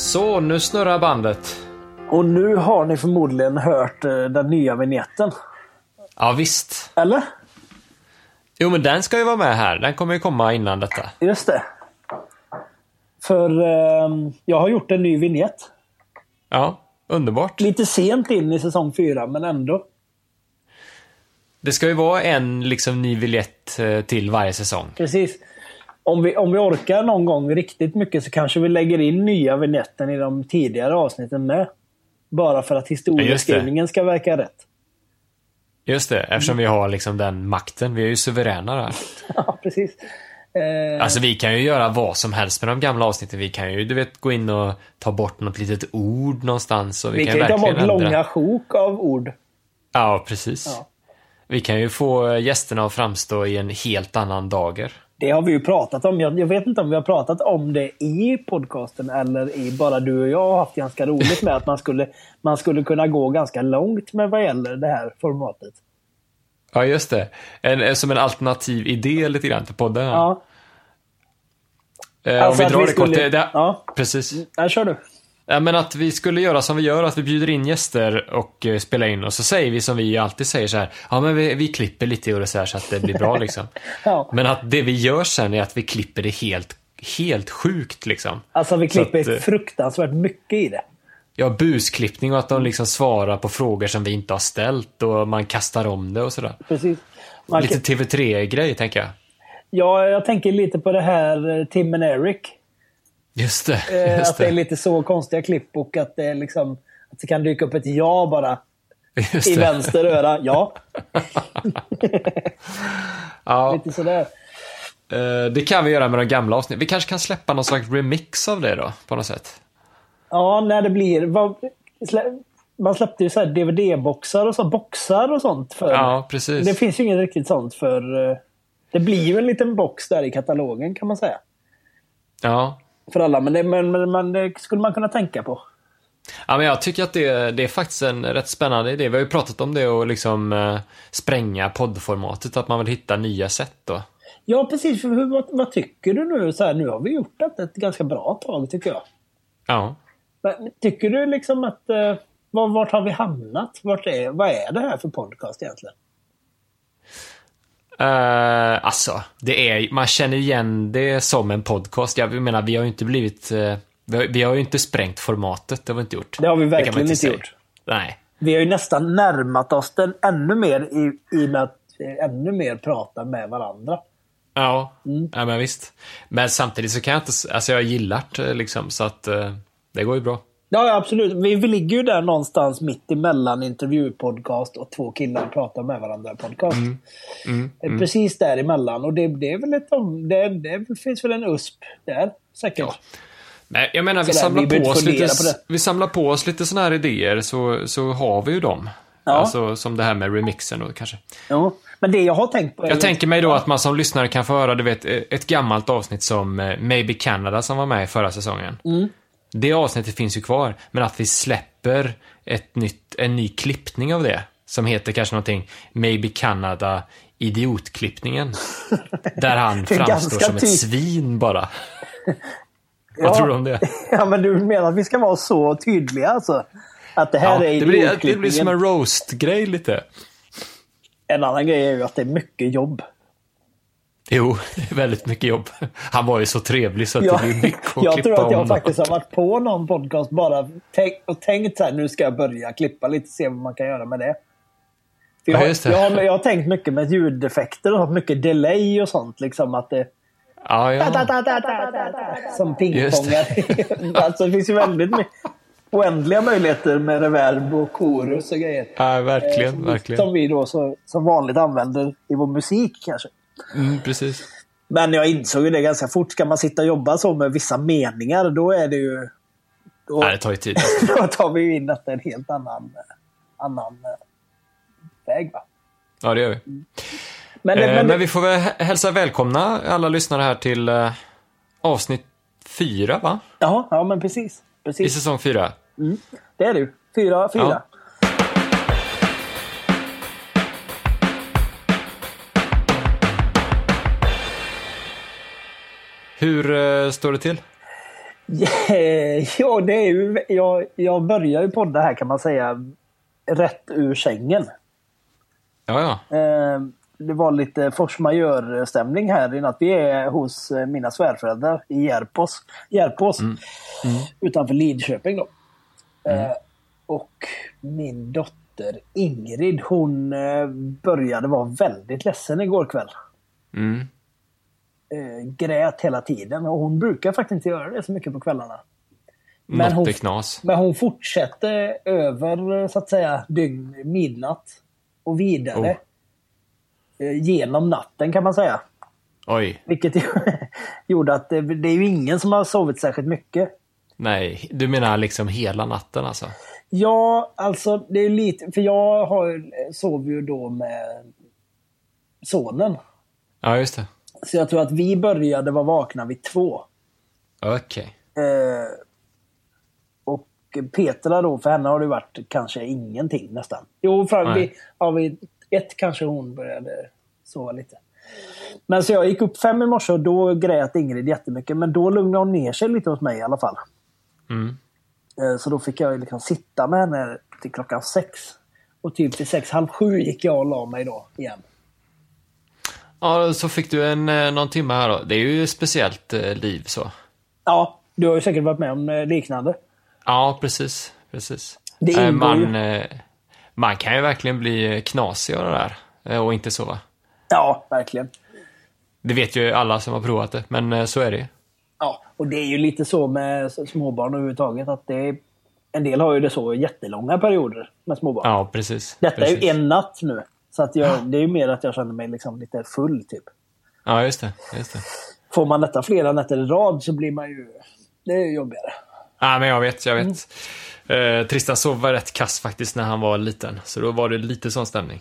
Så, nu snurrar bandet. Och nu har ni förmodligen hört den nya vignetten. Ja, visst. Eller? Jo, men den ska ju vara med här. Den kommer ju komma innan detta. Just det. För jag har gjort en ny vignett. Ja, underbart. Lite sent in i säsong 4, men ändå. Det ska ju vara en liksom ny vignett till varje säsong. Precis. Om vi orkar någon gång riktigt mycket så kanske vi lägger in nya vignetten i de tidigare avsnitten med. Bara för att historieskrivningen ska verka rätt. Just det, eftersom vi har liksom den makten. Vi är ju suveräna där. Ja, precis. Alltså vi kan ju göra vad som helst med de gamla avsnitten. Vi kan ju, gå in och ta bort något litet ord någonstans. Och vi kan ju ta bort långa sjok av ord. Ja, precis. Ja. Vi kan ju få gästerna att framstå i en helt annan dager. Det har vi ju pratat om. Jag vet inte om vi har pratat om det i podcasten eller i bara du och jag har haft ganska roligt med att man skulle kunna gå ganska långt med vad gäller det här formatet. Ja, just det. Som en alternativ idé lite grann till podden. Ja. Om vi drar det kort. Ja. Precis. Ja, kör du. Ja, men att vi skulle göra som vi gör, att vi bjuder in gäster och spelar in och så säger vi som vi alltid säger så här: ja, men vi klipper lite och så här så att det blir bra liksom. Ja. Men att det vi gör sen är att vi klipper det helt sjukt liksom. Alltså vi klipper fruktansvärt mycket i det. Ja, busklippning och att de liksom svarar på frågor som vi inte har ställt och man kastar om det och sådär. Precis. Lite TV3-grej tänker jag. Ja, jag tänker lite på det här Tim and Eric. Just det. Att det är lite så konstiga klipp och att det är liksom att det kan dyka upp ett ja bara i vänster öra. Ja. Ja. Lite sådär. Det kan vi göra med de gamla avsnitt. Vi kanske kan släppa någon slags remix av det då, på något sätt. Ja, när det blir... Man släppte ju så här DVD-boxar och så boxar och sånt för. Ja, precis. Det finns ju inget riktigt sånt för... Det blir ju en liten box där i katalogen kan man säga. Ja. För alla, men det skulle man kunna tänka på. Ja, men jag tycker att det är faktiskt en rätt spännande idé. Vi har ju pratat om det och liksom spränga poddformatet, att man vill hitta nya sätt då. Ja, precis. För vad tycker du nu? Så här, nu har vi gjort det ett ganska bra tag, tycker jag. Ja. Men, tycker du liksom att... vart har vi hamnat? Vad är det här för podcast egentligen? Alltså, man känner igen det som en podcast. Jag menar, vi har ju inte blivit... vi har ju inte sprängt formatet, det har vi inte gjort. Det har vi verkligen inte gjort. Nej. Vi har ju nästan närmat oss den ännu mer i med att ännu mer prata med varandra. Ja, ja, men visst. Men samtidigt så kan jag inte... Alltså jag gillar det liksom, så att det går ju bra. Ja, absolut. Vi ligger ju där någonstans mitt emellan intervjupodcast och två killar pratar med varandra podcast. Precis däremellan. Och det är väl det finns väl en USP där, säkert. Ja. Men jag menar, vi samlar på oss lite såna här idéer så har vi ju dem. Ja. Alltså som det här med remixen då kanske. Ja, men det jag har tänkt på... Jag tänker mig då att man som lyssnare kan få höra, du vet, ett gammalt avsnitt som Maybe Canada som var med i förra säsongen. Det avsnittet finns ju kvar, men att vi släpper en ny klippning av det som heter kanske någonting Maybe Canada idiotklippningen. Där han framstår som ett svin bara. Vad tror du om det? Ja, men du menar att vi ska vara så tydliga alltså? Att det här är idiotklippningen. Det blir som en roast-grej lite. En annan grej är ju att det är mycket jobb. Jo, det är väldigt mycket jobb. Han var ju så trevlig så att det blir mycket att klippa. Jag tror att jag faktiskt har varit på någon podcast bara tänkt så här, nu ska jag börja klippa lite, se vad man kan göra med det. Jag har tänkt mycket med ljudeffekter och mycket delay och sånt liksom, att det som pingpongar. Alltså det finns ju väldigt mycket oändliga möjligheter med reverb och chorus och grejer. Ja, verkligen. Som vi då som vanligt använder i vår musik kanske. Precis. Men jag insåg ju det ganska fort. Ska man sitta och jobba så med vissa meningar, då är det ju... Nej, det tar ju tid. Då tar vi ju in att det är en helt annan väg, va? Ja, det gör vi. Men vi får väl hälsa välkomna alla lyssnare här till avsnitt 4, va? Ja, men precis. I säsong 4. Det är det. 4. Ja. Hur står det till? Ja, det är ju... Jag börjar ju podda här kan man säga rätt ur sängen. Ja. Det var lite force majeure-stämning här i natt. Vi är hos mina svärföräldrar i Järpås. Utanför Lidköping då. Och min dotter Ingrid, hon började vara väldigt ledsen igår kväll. Grät hela tiden. Och hon brukar faktiskt inte göra det så mycket på kvällarna. Men hon fortsätter över så att säga midnatt och vidare. Genom natten kan man säga. Oj. Vilket gjorde att det är ju ingen som har sovit särskilt mycket. Nej, du menar liksom hela natten alltså? Ja, alltså det är lite... För jag sover ju då med sonen. Ja, just det. Så jag tror att vi började vara vakna vid 2. Okej. Och Petra då, för henne har det varit kanske ingenting nästan. Jo, vid 1 kanske hon började sova lite. Men så jag gick upp 5 i morse och då grät Ingrid jättemycket. Men då lugnade hon ner sig lite hos mig i alla fall. Så då fick jag liksom sitta med henne till klockan 6. Och typ till 6:30 gick jag och la mig då igen. Ja, så fick du någon timme här då. Det är ju ett speciellt liv så. Ja, du har ju säkert varit med om liknande. Ja, precis. Man kan ju verkligen bli knasig av det där och inte sova. Ja, verkligen. Det vet ju alla som har provat det, men så är det ju. Ja, och det är ju lite så med småbarn överhuvudtaget att en del har ju det så jättelånga perioder med småbarn. Ja, precis. Detta är ju en natt nu. Så att det är ju mer att jag känner mig liksom lite full typ. Ja, just det. Får man detta flera nätter i rad så blir man ju... Det är ju jobbigare. Ja, men jag vet. Tristan sov var rätt kass faktiskt när han var liten. Så då var det lite sån stämning.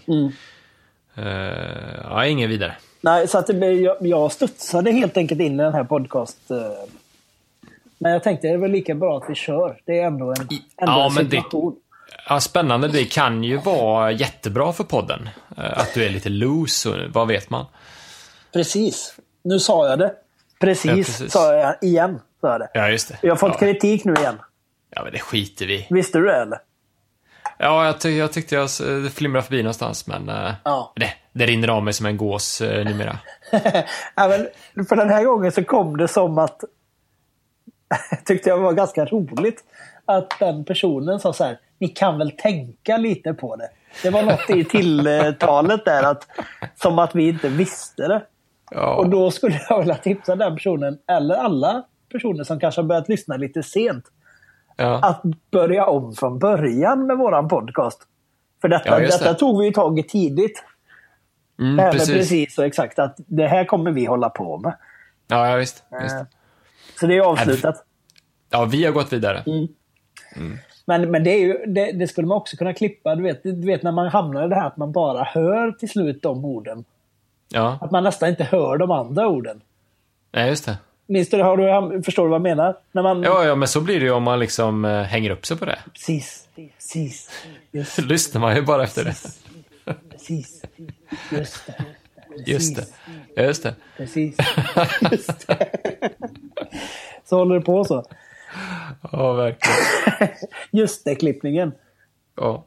Ja, ingen vidare. Nej, så att jag studsade helt enkelt in i den här podcast. Men jag tänkte det är väl lika bra att vi kör. Det är ändå en situation. Spännande. Det kan ju vara jättebra för podden. Att du är lite loose och vad vet man. Precis. Nu sa jag det. Precis. Sa jag igen. Sa jag det. Ja, just det. Jag har fått kritik nu igen. Ja, men det skiter vi. Visste du det eller? Ja, jag tyckte jag flimrade förbi någonstans, men det rinner av mig som en gås numera. Ja, men för den här gången så kom det som att tyckte jag var ganska roligt att den personen sa så här: ni kan väl tänka lite på det. Det var något i tilltalet där som att vi inte visste det. Ja. Och då skulle jag vilja tipsa den personen, eller alla personer som kanske har börjat lyssna lite sent, att börja om från början med våran podcast. För detta tog vi ju tag i tidigt. Precis och exakt att det här kommer vi hålla på med. Ja, visst. Så det är avslutat. Ja, vi har gått vidare. Men det är ju det skulle man också kunna klippa. Du vet när man hamnar i det här att man bara hör till slut de orden. Ja. Att man nästan inte hör de andra orden. Nej, just det. Minns du, förstår du vad jag menar? När man... Ja, men så blir det ju om man liksom hänger upp sig på det. Precis. Lyssnar man ju bara efter det. Precis. Just det. Just det. Precis. Just det. Så håller det på så. Ja, verkligen. Just det, klippningen. Ja.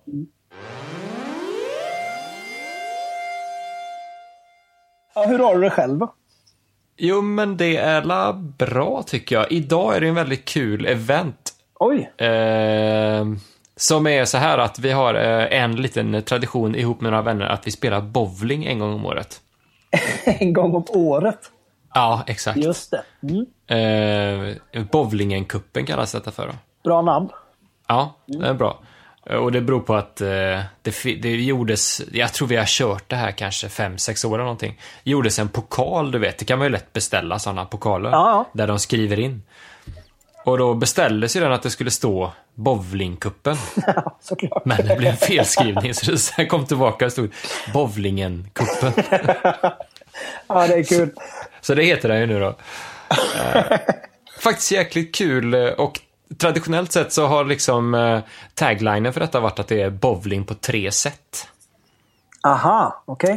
Ja, hur har du det själv då? Jo, men det är bra tycker jag. Idag är det en väldigt kul event. Oj. Som är så här att vi har en liten tradition ihop med några vänner att vi spelar bowling en gång om året. En gång om året? Ja, exakt. Just det. Bowlingen-kuppen kallas detta för då. Bra namn. Ja, det är bra. Och det beror på att det gjordes, jag tror vi har kört det här kanske 5-6 år eller någonting. Det gjordes en pokal, du vet. Det kan man ju lätt beställa sådana pokaler. Ja. Där de skriver in. Och då beställdes ju den att det skulle stå bowlingkuppen. Ja, såklart. Men det blev en felskrivning så det sen kom tillbaka och stod bowlingen-kuppen. Ja, det är kul. Så det heter det ju nu då. Faktiskt jäkligt kul och traditionellt sett så har liksom taglinen för detta varit att det är bowling på 3 sätt. Aha, okej.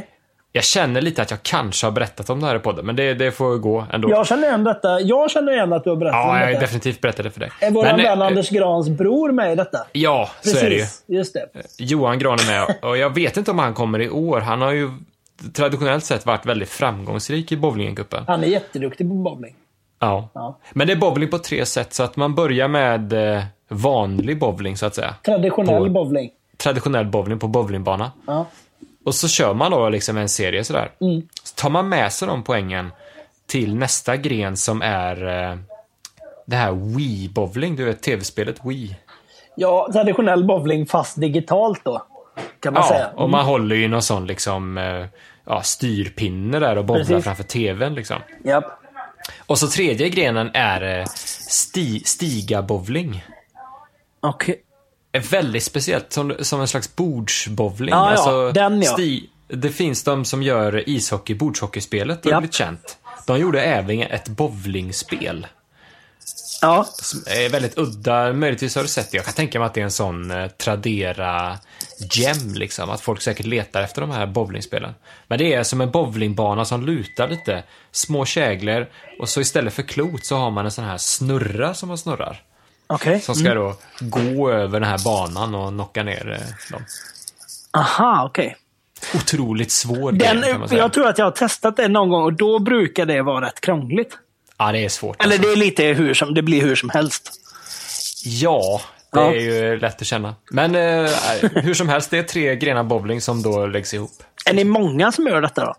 Jag känner lite att jag kanske har berättat om det här i podden, men det får gå ändå. Jag känner igen detta. Jag känner igen att du har berättat om Ja, detta. jag har definitivt berättat det för dig. Är våran vän Anders Grans bror med i detta? Ja, precis, så är det ju. Just det. Johan Gran är med, och jag vet inte om han kommer i år. Han har ju traditionellt sett varit väldigt framgångsrik i bowlingcupen. Han är jätteduktig på bowling. Ja. Men det är bowling på 3 sätt, så att man börjar med vanlig bowling så att säga. Traditionell bowling på bowlingbana. Ja. Och så kör man då liksom en serie sådär. Så tar man med sig de poängen till nästa gren som är det här Wii-bowling, du vet tv-spelet Wii. Ja, traditionell bowling fast digitalt då, kan man säga. Och man håller ju någon sån liksom styrpinne där och bowlar framför tvn liksom. Japp. Och så tredje grenen är stiga-bowling. Okej. Är väldigt speciellt, som en slags bordsbowling. Ja, alltså, den det finns de som gör bordshockeyspelet, det har blivit känt. De gjorde även ett bowlingspel. Ja. Som är väldigt udda, möjligtvis har du sett det. Jag kan tänka mig att det är en sån Tradera gem liksom, att folk säkert letar efter de här bowlingspelen. Men det är som en bowlingbana som lutar lite, små käglor, och så istället för klot så har man en sån här snurra som man snurrar. Okay. Som ska då gå över den här banan och knocka ner dem. Aha, okej. Otroligt svår del, kan man säga. Jag tror att jag har testat det någon gång och då brukar det vara rätt krångligt. Ja, det är svårt. Eller det är lite det blir hur som helst. Ja, det är ju lätt att känna. Men hur som helst, det är 3 grenar bowling som då läggs ihop. Är ni många som gör detta då?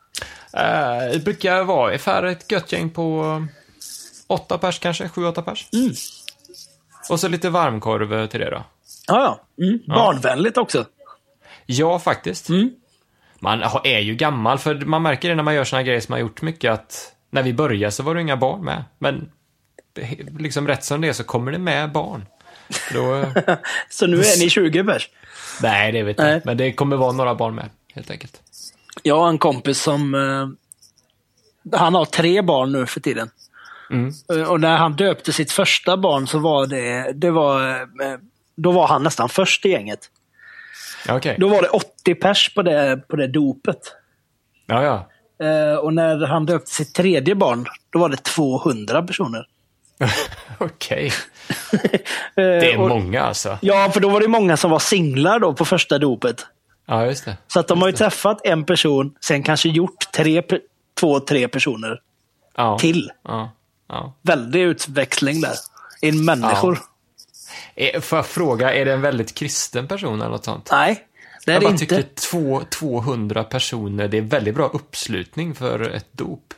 Det brukar vara ungefär ett gött gäng på 8 pers kanske, 7-8 pers. Och så lite varmkorv till det då. Ja. Barnvänligt också. Ja, faktiskt. Man är ju gammal, för man märker det när man gör såna grejer som man har gjort mycket, att när vi började så var det inga barn med. Men liksom rätt som det är så kommer det med barn. Då... Så nu är ni 20 pers? Nej, det vet jag inte. Men det kommer vara några barn med, helt enkelt. Jag har en kompis som... han har 3 barn nu för tiden. Och när han döpte sitt första barn så var då var han nästan först i gänget. Okay. Då var det 80 pers på det dopet. Ja. Och när han döpte sitt 3:e barn, då var det 200 personer. Okej. Det är många alltså. Ja, för då var det många som var singlar då på första dopet. Ja, just det. Så att de har ju träffat en person, sen kanske gjort 2-3 personer till. Ja. Väldig utväxling där. In människor. Ja. Får jag fråga, är det en väldigt kristen person eller något sånt? Nej, det är det inte. Jag tycker 200 personer, det är väldigt bra uppslutning för ett dop.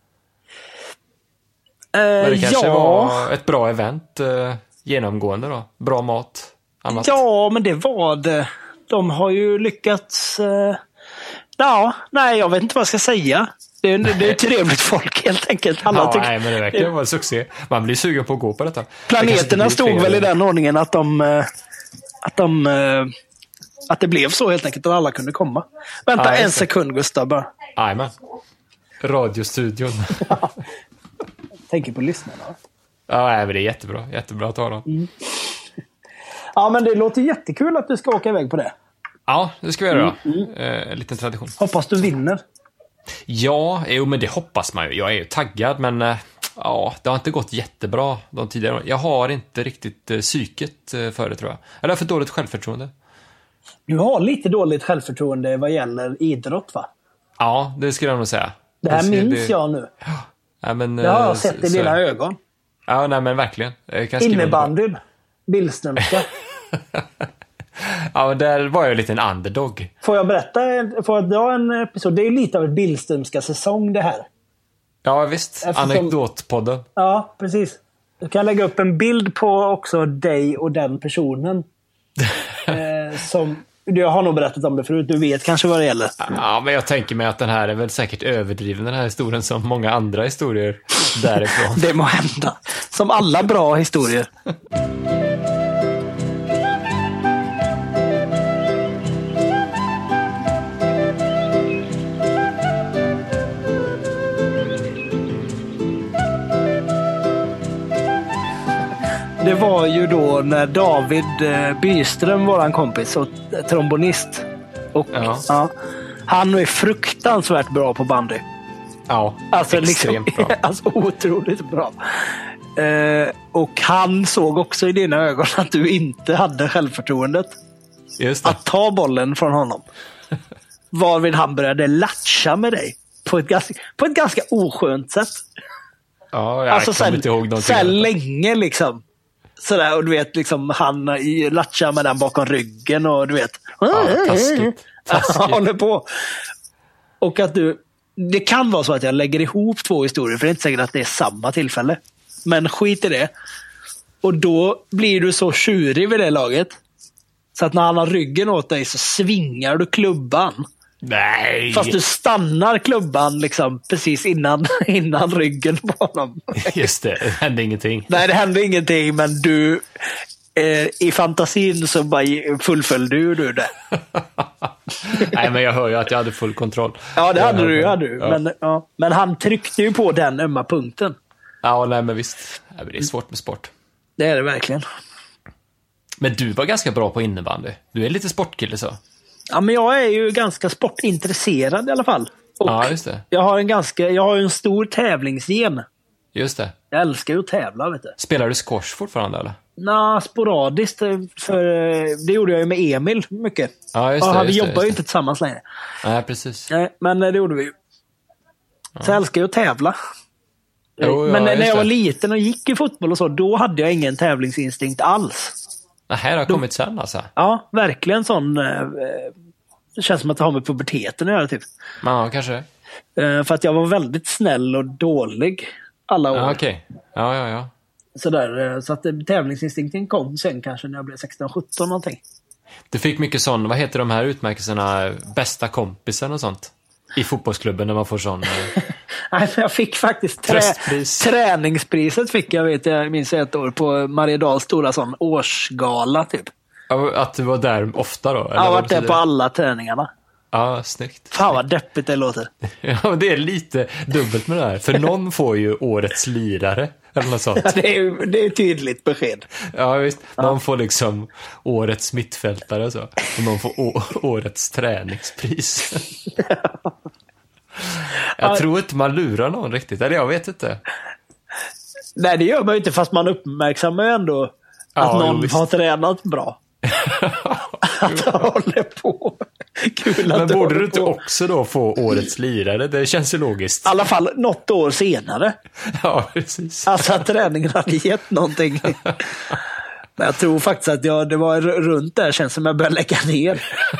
Men det kanske var ett bra event genomgående då. Bra mat. Annat. Ja, men det var det. De har ju lyckats... jag vet inte vad jag ska säga. Det är trevligt folk helt enkelt. Alla men det verkar vara succé. Man blir sugen på att gå på detta. Planeterna stod väl i den ordningen att det blev så helt enkelt att alla kunde komma. Vänta en sekund, Gustav. Bara. Jajamän. Radiostudion. Tänker på lyssnarna. Ja, men det är jättebra. Jättebra att ha dem. Ja, men det låter jättekul att du ska åka iväg på det. Ja, det ska vi göra då. En liten tradition. Hoppas du vinner. Ja, men det hoppas man ju. Jag är ju taggad, men det har inte gått jättebra de tidigare. Jag har inte riktigt psyket för det, tror jag. Eller har för dåligt självförtroende. Du har lite dåligt självförtroende vad gäller idrott, va? Ja, det skulle jag nog säga. Det här minns jag nu. Ja, men, jag har sett i dina ögon. Ja, nej men verkligen. Innebandyn. Billströmska. Ja, men där var jag en liten underdog. Får jag dra en episod? Det är lite av ett Billströmska säsong det här. Ja, visst. Anekdotpodden. Ja, precis. Du kan lägga upp en bild på också dig och den personen. Som... Jag har nog berättat om det förut, du vet kanske vad det gäller. Ja, men jag tänker mig att den här är väl säkert överdriven, den här historien, som många andra historier därifrån. Det må hända. Som alla bra historier. Det var ju då när David Byström, våran kompis och trombonist, och Han är fruktansvärt bra på bandy. Ja, Alltså, extremt bra. Alltså otroligt bra. Och han såg också i dina ögon att du inte hade självförtroendet Just det. att ta bollen från honom. Varvid han började latcha med dig på ett ganska oskönt sätt. Ja, jag Alltså kommer inte ihåg någonting. så här länge liksom. Sådär, och du vet liksom han latchar med den bakom ryggen och du vet. Ja, taskigt. Håller på. Och att det kan vara så att jag lägger ihop två historier, för det är inte säkert att det är samma tillfälle. Men skit i det. Och då blir du så tjurig vid det laget. Så att när han har ryggen åt dig så svingar du klubban. Nej! Fast du stannar klubban liksom precis innan ryggen på honom. Just det hände ingenting. Nej, det hände ingenting, men du i fantasin så bara fullföljde du det. Nej, men jag hör ju att jag hade full kontroll. Ja, det hade du. Ja. Men han tryckte ju på den ömma punkten. Ja, nej, men visst. Det är svårt med sport. Det är det verkligen. Men du var ganska bra på innebandy. Du är lite sportkille så. Ja, men jag är ju ganska sportintresserad i alla fall. Och ja, just det. jag har en stor tävlingsgen. Just det. Jag älskar ju att tävla, vet du. Spelar du squash fortfarande eller? Nej, sporadiskt. För det gjorde jag ju med Emil mycket. Ja, just det. Vi jobbar ju inte tillsammans längre. Nej, precis. Nej, men det gjorde vi ju. Så jag älskar ju att tävla. Jo, men när jag var liten och gick i fotboll och så, då hade jag ingen tävlingsinstinkt alls. Det här har kommit sen alltså? Ja, verkligen sån... Det känns som att det har med puberteten att göra typ. Ja, kanske. För att jag var väldigt snäll och dålig alla år. Ja, okej. Ja. Sådär, så att tävlingsinstinkten kom sen kanske när jag blev 16-17 någonting. Du fick mycket sån, vad heter de här utmärkelserna, bästa kompisen och sånt? I fotbollsklubben när man får sån... Nej, jag fick faktiskt träningspriset fick jag minns ett år på Mariedals stora sån årsgala typ. Att du var där ofta då? Eller jag har varit där på alla träningarna. Ja, snyggt. Fan vad deppigt det låter. Ja, det är lite dubbelt med det här. För någon får ju årets lirare eller något sånt. Ja, det är tydligt besked. Ja, visst. Någon får liksom årets mittfältare och så. Och någon får årets träningspris. Jag tror inte man lurar någon riktigt. Eller jag vet inte. Nej, det gör man ju inte, fast man uppmärksammar ju ändå att någon har tränat bra. Att han håller på. Kul att men borde du inte också då få årets lirare? Det känns ju logiskt. I alla fall något år senare. Ja, precis. Alltså att träningen hade gett någonting. Men jag tror faktiskt att det var runt där, känns som jag började lägga ner.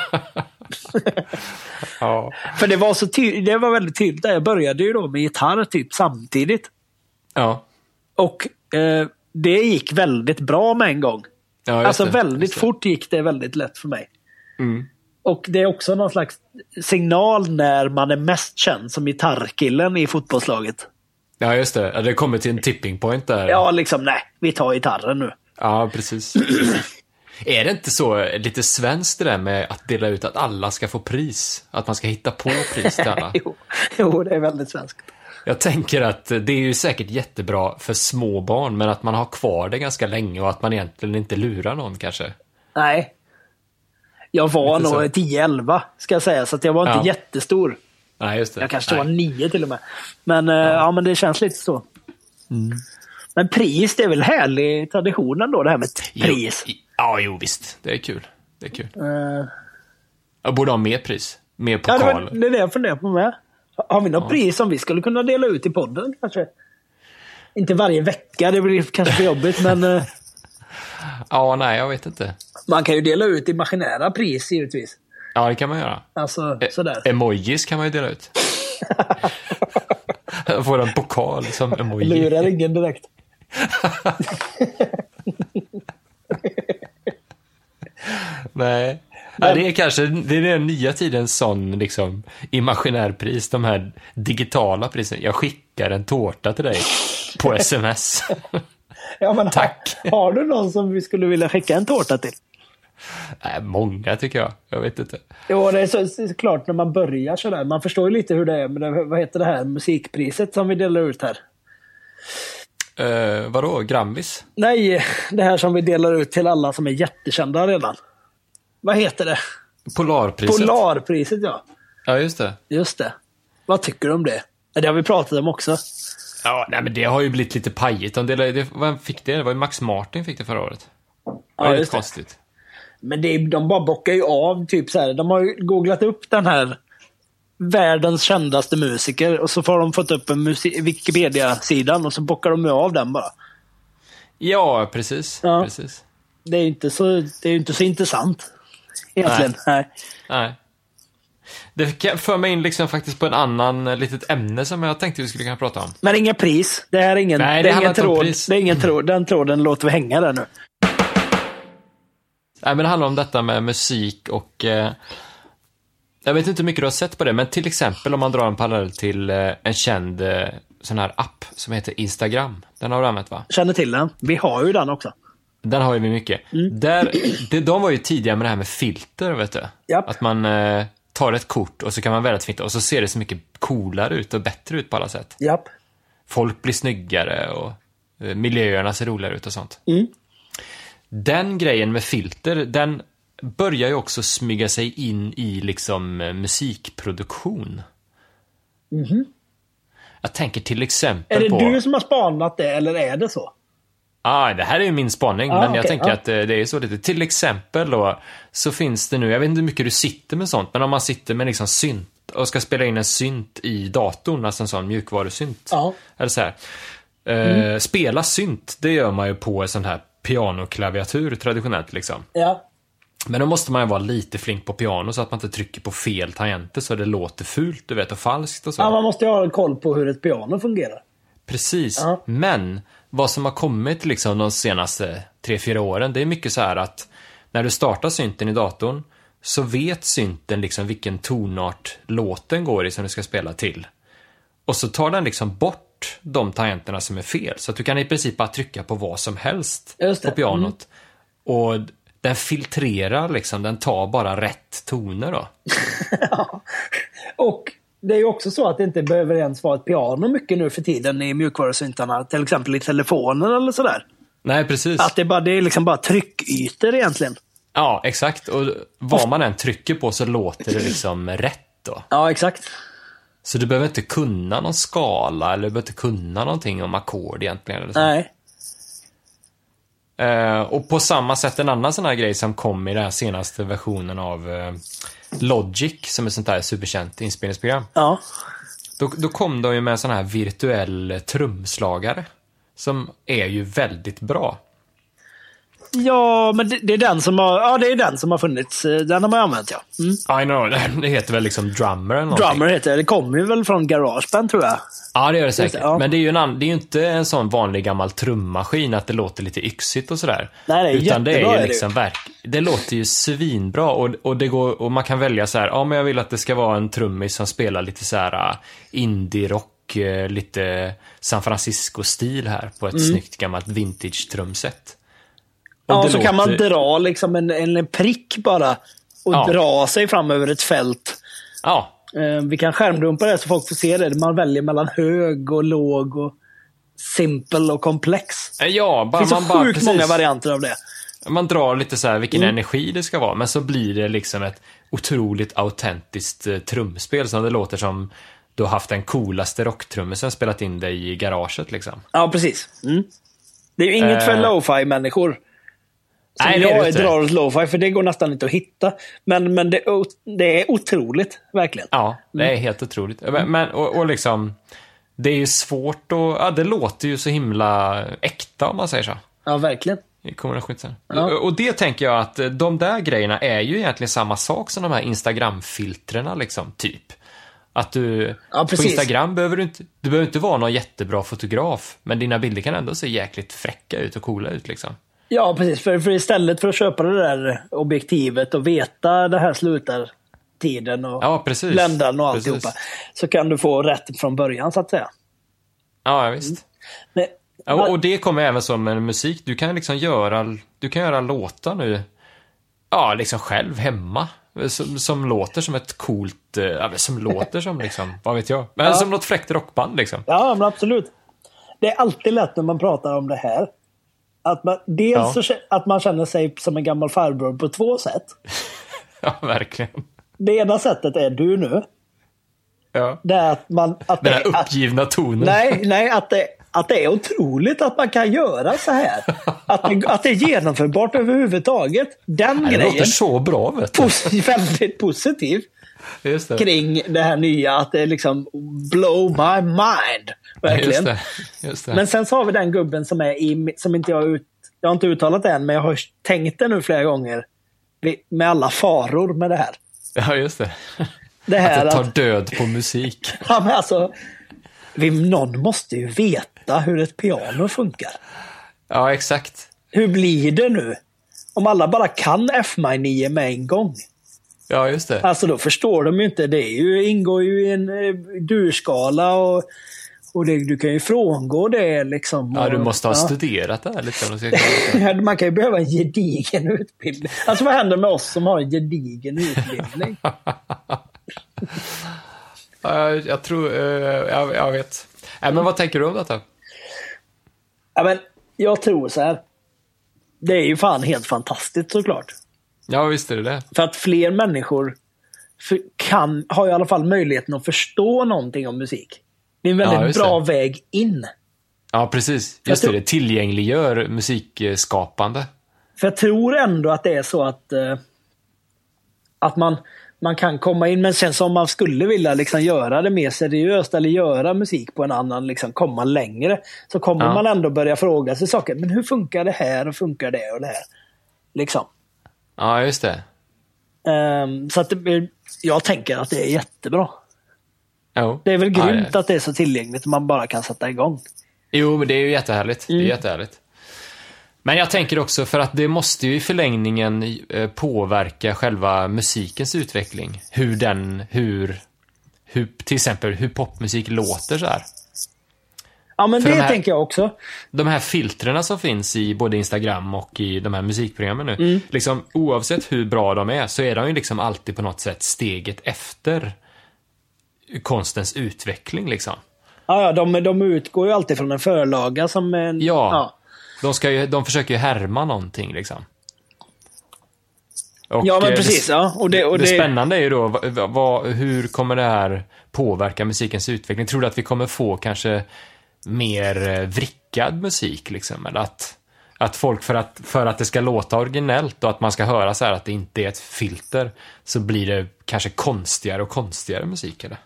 Ja. För det var väldigt tydligt där. Jag började ju då med gitarr typ samtidigt. Ja. Och det gick väldigt bra med en gång. Ja, alltså väldigt fort gick det väldigt lätt för mig. Mm. Och det är också någon slags signal när man är mest känd som gitarrkillen i fotbollslaget. Ja, just det. Det kommer till en tipping point där. Ja, liksom nej, vi tar gitarren nu. Ja, precis. Är det inte så lite svenskt det där med att dela ut att alla ska få pris? Att man ska hitta på pris till alla? jo, det är väldigt svenskt. Jag tänker att det är ju säkert jättebra för små barn, men att man har kvar det ganska länge och att man egentligen inte lurar någon kanske. Nej. Jag var nog 10-11 ska jag säga, så att jag var inte jättestor. Nej, just det. Jag kanske var 9 till och med. Men, ja, men det känns lite så. Mm. Men pris, det är väl härlig traditionen då, det här med pris? Jo, visst. Det är kul. Det är kul. Jag borde ha mer pris. Mer pokal. Ja, det är det jag funderar på med. Har vi något pris som vi skulle kunna dela ut i podden kanske? Inte varje vecka, det blir kanske för jobbigt, men... Ja, nej, jag vet inte. Man kan ju dela ut imaginära pris, givetvis. Ja, det kan man göra. Alltså, sådär. Emojis kan man ju dela ut. Jag får en pokal som emoji. Lurar ingen direkt. Nej. Ja, det är kanske det är den nya tidens sån liksom imaginär pris, de här digitala prisen. Jag skickar en tårta till dig på sms. Ja, men tack. Har du någon som vi skulle vilja skicka en tårta till? Nej, många tycker jag. Jag vet inte. Jo, det är så klart när man börjar sådär. Man förstår ju lite hur det är med vad heter det här musikpriset som vi delar ut här? Vadå? Grammis? Nej, det här som vi delar ut till alla som är jättekända redan. Vad heter det? Polarpriset. Polarpriset, ja. Ja, just det. Just det. Vad tycker du om det? Det har vi pratat om också. Ja, nej, men det har ju blivit lite pajigt. Vem fick det? Det var ju Max Martin fick det förra året. Ja, just just det. konstigt. Men de bara bockar ju av typ så här. De har ju googlat upp den här världens kändaste musiker och så får de fått upp en Wikipedia-sidan och så bockar de av den bara. Ja, precis. Ja. Precis. Det är inte så intressant egentligen. Nej. Det för mig in liksom faktiskt på en annan litet ämne som jag tänkte vi skulle kunna prata om. Men inga pris. Det här är ingen, Nej, det är ingen handlar inte om tråd. pris. Det är ingen tråd. Den tråden låter vi hänga där nu. Nej, men det handlar om detta med musik och jag vet inte hur mycket du har sett på det, men till exempel om man drar en parallell till en känd sån här app som heter Instagram. Den har du använt, va? Känner till den. Vi har ju den också. Den har ju vi mycket. De var ju tidiga med det här med filter, vet du. Japp. Att man tar ett kort och så kan man välja ett filter och så ser det så mycket coolare ut och bättre ut på alla sätt. Japp. Folk blir snyggare och miljöerna ser roligare ut och sånt. Mm. Den grejen med filter, den börjar ju också smyga sig in i liksom musikproduktion. Mhm. Jag tänker till exempel Är det på... du som har spanat det eller är det så? Det här är ju min spaning, men jag tänker att det är så lite. Till exempel då, så finns det nu, jag vet inte hur mycket du sitter med sånt, men om man sitter med liksom synt och ska spela in en synt i datorn, alltså en sån mjukvarusynt. Ja. Eller så här. Spela synt, det gör man ju på en sån här pianoklaviatur traditionellt liksom. Ja. Men då måste man ju vara lite flink på piano så att man inte trycker på fel tangenter så det låter fult, du vet, och falskt och så. Ja, man måste ju ha koll på hur ett piano fungerar. Precis, Ja. men vad som har kommit liksom de senaste 3-4 åren, det är mycket så här att när du startar synten i datorn så vet synten liksom vilken tonart låten går i som du ska spela till. Och så tar den liksom bort de tangenterna som är fel, så att du kan i princip bara trycka på vad som helst på pianot. Och den filtrerar liksom, den tar bara rätt toner då. Ja. Och det är ju också så att det inte behöver ens vara ett piano mycket nu för tiden i mjukvarusyntarna, till exempel i telefonen eller sådär. Nej, precis. Att det är liksom bara tryckytor egentligen. Ja, exakt. Och vad man än trycker på så låter det liksom rätt då. Ja, exakt. Så du behöver inte kunna någon skala eller du behöver inte kunna någonting om ackord egentligen. Eller så. Nej. Och på samma sätt en annan sån här grej som kom i den här senaste versionen av Logic, som är sånt här superkänt inspelningsprogram. Ja. Då kom de ju med en sån här virtuell trumslagare som är ju väldigt bra. Ja, men det är den som har, det är den som har funnits. Den har man använt, ja. Mm. I know, det heter väl liksom Drummer eller någonting. Drummer heter det. Det kommer ju väl från GarageBand, tror jag. Ja, det gör det säkert. Ja. Men det är ju inte en sån vanlig gammal trummaskin att det låter lite yxigt och sådär. Nej, det är utan det är ju det liksom det låter ju svinbra och det går, och man kan välja så här, men jag vill att det ska vara en trummis som spelar lite så här indie-rock, lite San Francisco-stil här på ett snyggt gammalt vintage-trumset. Ja, så kan man dra liksom en prick bara och dra sig fram över ett fält. Ja. Vi kan skärmdumpa det så folk får se det. Man väljer mellan hög och låg och simpel och komplex. Ja, det finns så sjukt många varianter av det. Man drar lite så här vilken energi det ska vara, men så blir det liksom ett otroligt autentiskt trumspel som det låter som du har haft den coolaste rocktrummisen spelat in dig i garaget liksom. Ja, precis. Det är ju inget för lo-fi-människor. Nej, jag drar åt lo-fi, för det går nästan inte att hitta. Men det är otroligt, verkligen. Ja, det är helt otroligt. Men, och liksom, det är ju svårt det låter ju så himla äkta om man säger så. Ja, verkligen. I kombination. Och det tänker jag att de där grejerna är ju egentligen samma sak som de här Instagram-filtrerna liksom, typ. Att du på Instagram behöver du behöver inte vara någon jättebra fotograf, men dina bilder kan ändå se jäkligt fräcka ut och coola ut liksom. Ja, precis. För istället för att köpa det där objektivet och veta det här slutar tiden och bländan och alltihopa, så kan du få rätt från början, så att säga. Ja, visst. Men, och det kommer även som en musik. Du kan liksom göra låtar nu, liksom själv hemma. Som låter som ett coolt, som låter som liksom, vad vet jag. Men som något fräckt rockband liksom. Ja, men absolut. Det är alltid lätt när man pratar om det här. Att man, dels att man känner sig som en gammal farbror på två sätt. Ja, verkligen. Det ena sättet är du nu. Ja. Det är att man... Att den här uppgivna tonen. Nej, att det är otroligt att man kan göra så här. Att det är genomförbart överhuvudtaget. Den det grejen... låter så bra, vet du. Väldigt positiv. Just det. Kring det här nya, att det är liksom blow my mind. Verkligen. Just det. Men sen så har vi den gubben som är som inte jag har inte uttalat det än, men jag har tänkt det nu flera gånger. Med alla faror med det här. Ja, just det. Det här att det tar död på musik. Ja, men alltså, någon måste ju veta hur ett piano funkar. Ja, exakt. Hur blir det nu? Om alla bara kan F-9 med en gång. Ja, just det. Alltså då förstår de ju inte. Det ingår ju i en durskala och du kan ju frångå det liksom. Ja, du måste ha studerat det här lite. Man kan ju behöva en gedigen utbildning. Alltså vad händer med oss som har en gedigen utbildning? Jag tror, jag vet. Men vad tänker du om detta? Ja, men jag tror så här. Det är ju fan helt fantastiskt såklart. Ja, visst är det. För att fler människor har i alla fall möjligheten att förstå någonting om musik. Det är en väldigt bra väg in. Ja, precis. Just det tillgängliggör musikskapande. För jag tror ändå att det är så att man kan komma in, men sen som man skulle vilja liksom göra det mer seriöst eller göra musik på en annan, liksom komma längre, så kommer man ändå börja fråga sig saker. Men hur funkar det här och funkar det och det här? Liksom. Ja, just det. Så att jag tänker att det är jättebra. Jo. Det är väl grymt att det är så tillgängligt och man bara kan sätta igång. Jo, men det är ju jättehärligt. Det är jättehärligt. Men jag tänker också för att det måste ju i förlängningen påverka själva musikens utveckling. Hur till exempel hur popmusik låter så här. Ja, men för det tänker jag också. De här filtrerna som finns i både Instagram och i de här musikprogrammen nu. Liksom, oavsett hur bra de är så är de ju liksom alltid på något sätt steget efter konstens utveckling liksom. Ja, de utgår ju alltid från en förlaga som en... Ja. De försöker ju härma någonting liksom. Och ja, men precis. Det spännande är ju då hur kommer det här påverka musikens utveckling? Tror du att vi kommer få kanske mer vrickad musik liksom? Eller att folk för att det ska låta originellt och att man ska höra så här att det inte är ett filter, så blir det kanske konstigare och konstigare musik, eller?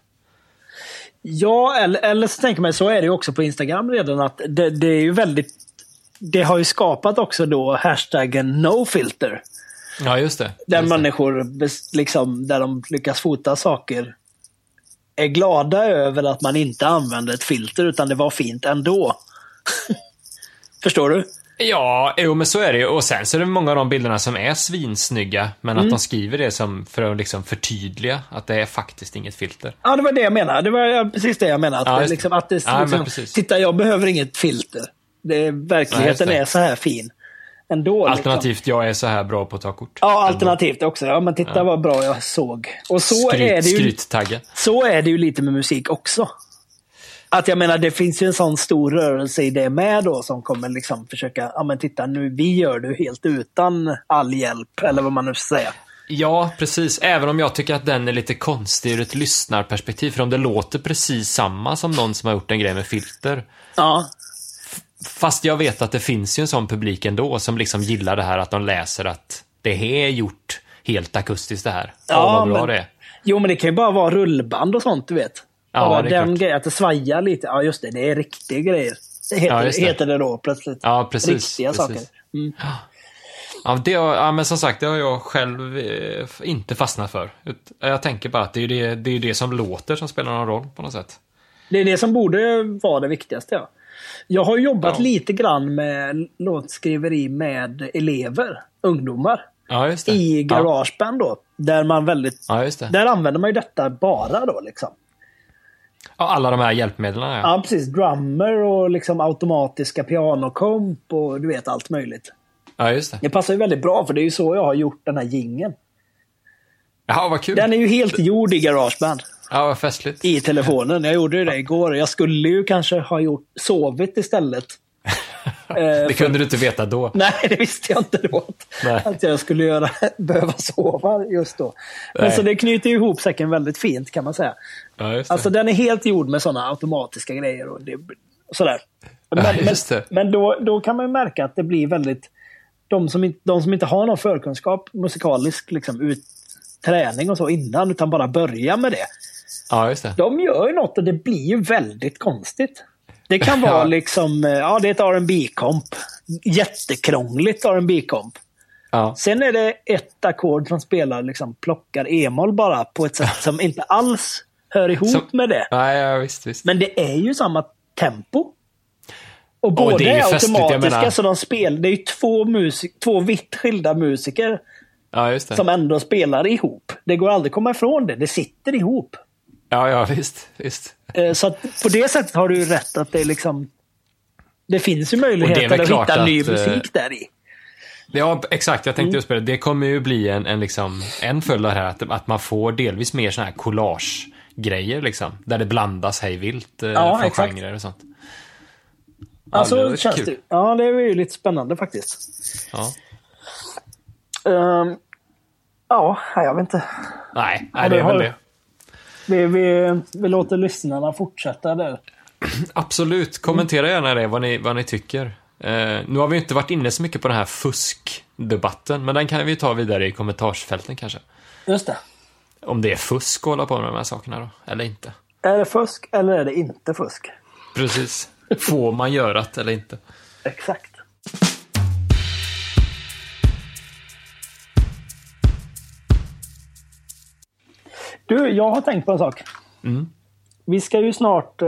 Ja, eller så tänker man, så är det ju också på Instagram redan, att det är ju väldigt... Det har ju skapat också då hashtaggen #nofilter. Ja, just det. Där människor liksom, där de lyckas fota saker, är glada över att man inte använder ett filter utan det var fint ändå. Förstår du? Ja, men så är det ju. Och sen så är det många av de bilderna som är svinsnygga, men att de skriver det som för att liksom förtydliga att det är faktiskt inget filter. Ja, det var det jag menade. Det var precis det jag menade. Titta, jag behöver inget filter. Verkligheten är så här fin. Ändå, alternativt, liksom. Jag är så här bra på att ta kort. Ja, alternativt också. Ja, men titta vad bra jag såg. Och så är det ju. Skryttaggen. Så är det ju lite med musik också. Att jag menar, det finns ju en sån stor rörelse i det med då, som kommer liksom försöka, ja men titta nu, vi gör det helt utan all hjälp, eller vad man nu ska säga. Ja, precis. Även om jag tycker att den är lite konstig ur ett lyssnarperspektiv, för om det låter precis samma som någon som har gjort en grej med filter. Ja. Fast jag vet att det finns ju en sån publik ändå som liksom gillar det här, att de läser att det är gjort helt akustiskt det här. Ja, vad bra men, det är. Jo, men det kan ju bara vara rullband och sånt, du vet. Ja, det är den grejen, att det svajar lite. Ja, just det, det är riktiga grejer. Heter det då plötsligt. Ja, precis. Riktiga saker. Mm. Ja, men som sagt, det har jag själv inte fastnat för. Jag tänker bara att det är det som låter som spelar någon roll på något sätt. Det är det som borde vara det viktigaste, ja. Jag har jobbat lite grann med låtskriveri med elever, ungdomar. Ja, just det. I GarageBand då. Där man där använder man ju detta bara då liksom. Ja, alla de här hjälpmedlen. Ja, precis. Drummer och liksom automatiska pianokomp och du vet allt möjligt. Ja, just det. Det passar ju väldigt bra, för det är ju så jag har gjort den här jingeln. Ja, vad kul. Den är ju helt gjord i GarageBand. Ja, vad festligt. I telefonen. Jag gjorde det igår. Jag skulle ju kanske ha sovit istället. Det kunde du inte veta då. Nej, det visste jag inte då. Att jag skulle behöva sova just då. Men så det knyter ihop säcken väldigt fint, kan man säga. Ja, just det. Alltså den är helt gjord med sådana automatiska grejer och sådär. Men då kan man ju märka att det blir väldigt... De som inte har någon förkunskap musikalisk liksom, träning och så innan, utan bara börja med det. Ja, just det. De gör ju något och det blir ju väldigt konstigt. Det kan vara liksom, det är ett R&B-komp. Jättekrångligt R&B-komp. Ja. Sen är det ett ackord som spelar, liksom plockar e-moll bara på ett sätt som inte alls hör ihop med det. Nej, ja, visst. Men det är ju samma tempo. Och båda det är ju är festligt, automatiska, så det är ju två vitt skilda musiker just det. som ändå spelar ihop. Det går aldrig att komma ifrån det. Det sitter ihop. Ja, visst. Så att på det sättet har du ju rätt att det är liksom... Det finns ju möjligheter att hitta ny musik där i. Ja, exakt. Jag tänkte just på det. Det kommer ju bli en följd av det här att man får delvis mer såna här collage-grejer liksom. Där det blandas hej vilt från genrer och sånt. Ja, alltså, det känns det. Ja, det är ju lite spännande faktiskt. Ja. Jag vet inte. Nej, det är väl det. Vi låter lyssnarna fortsätta där. Absolut. Kommentera gärna det, vad ni tycker. Nu har vi inte varit inne så mycket på den här fuskdebatten, men den kan vi ta vidare i kommentarsfälten kanske. Just det. Om det är fusk att hålla på med de här sakerna då, eller inte. Är det fusk eller är det inte fusk? Precis. Får man göra det eller inte? Exakt. Du, jag har tänkt på en sak. Vi ska ju snart...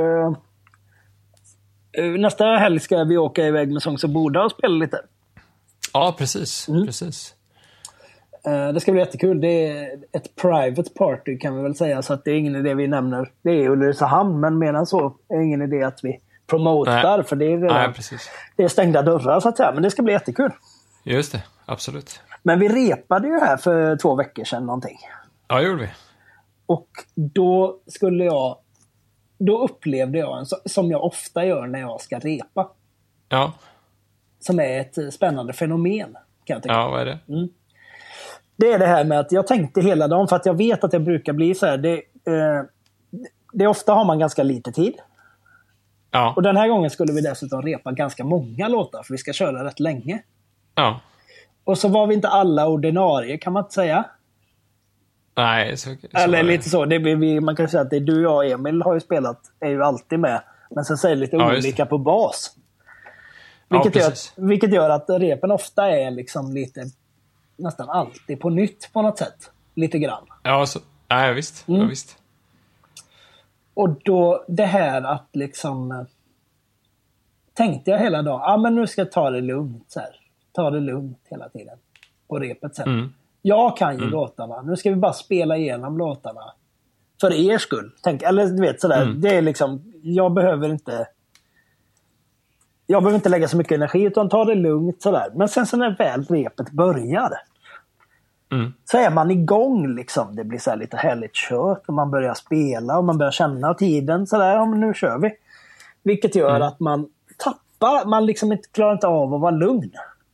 nästa helg ska vi åka iväg med Songs of Boda och spela lite. Ja, precis. Precis. Det ska bli jättekul. Det är ett private party kan vi väl säga, så att det är ingen idé vi nämner. Det är Ulricehamn, men medan så är det ingen idé att vi promotar, för det är redan, det är stängda dörrar så att säga. Men det ska bli jättekul. Just det, absolut. Men vi repade ju här för 2 veckor sedan någonting. Ja, det gjorde vi. Och då upplevde jag som jag ofta gör när jag ska repa. Ja. Som är ett spännande fenomen, kan jag tycka. Ja, vad är det? Det är det här med att jag tänkte hela dagen, för att jag vet att jag brukar bli så här. Det ofta har man ganska lite tid. Ja. Och den här gången skulle vi dessutom repa ganska många låtar, för vi ska köra rätt länge. Ja. Och så var vi inte alla ordinarie, kan man inte säga. Nej, så eller lite så. Man kan säga att det är du, jag och Emil har ju spelat, är ju alltid med. Men sen säger lite olika på bas. Vilket gör att repen ofta är liksom lite, nästan alltid på nytt på något sätt. Lite grann. Ja, så, nej, visst. Ja, visst. Och då det här att liksom tänkte jag hela dagen, men nu ska jag ta det lugnt så här. Ta det lugnt hela tiden på repet sen. Jag kan ju låtarna. Nu ska vi bara spela igenom låtarna för er skull. Eller du vet sådär, det är liksom, jag behöver inte lägga så mycket energi, utan ta det lugnt sådär. Men sen så när väl repet börjar så är man igång liksom. Det blir så här lite härligt kört och man börjar spela och man börjar känna tiden sådär, ja men nu kör vi. Vilket gör att man tappar, man liksom inte klarar inte av att vara lugn.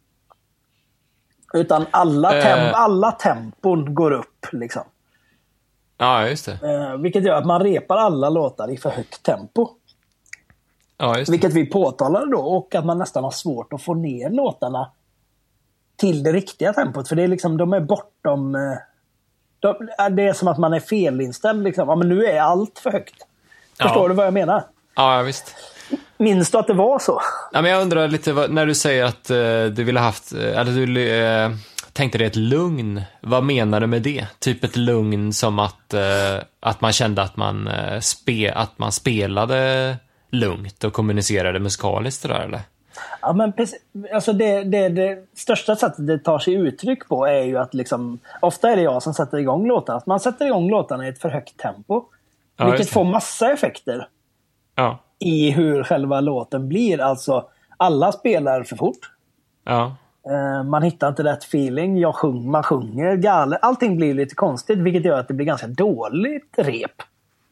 Utan alla tempon går upp liksom. Ja, just det. Vilket gör att man repar alla låtar i för högt tempo. Ja, just det. Vilket vi påtalade då, och att man nästan har svårt att få ner låtarna till det riktiga tempot. För det är liksom, de är bortom... det är som att man är felinställd liksom. Ja, men nu är allt för högt. Förstår du vad jag menar? Ja, visst. Minns du att det var så? Ja, men jag undrar lite, när du säger att du ville haft... Eller du tänkte det ett lugn. Vad menar du med det? Typ ett lugn som att man kände att man spelade lugnt och kommunicerade musikaliskt där, eller? Ja, men precis, alltså det största sättet det tar sig uttryck på är ju att liksom, ofta är det jag som sätter igång låtarna. Att man sätter igång låtarna i ett för högt tempo. Vilket får massa effekter i hur själva låten blir. Alltså, alla spelar för fort. Ja. Man hittar inte rätt feeling. Man sjunger galet. Allting blir lite konstigt, vilket gör att det blir ganska dåligt rep.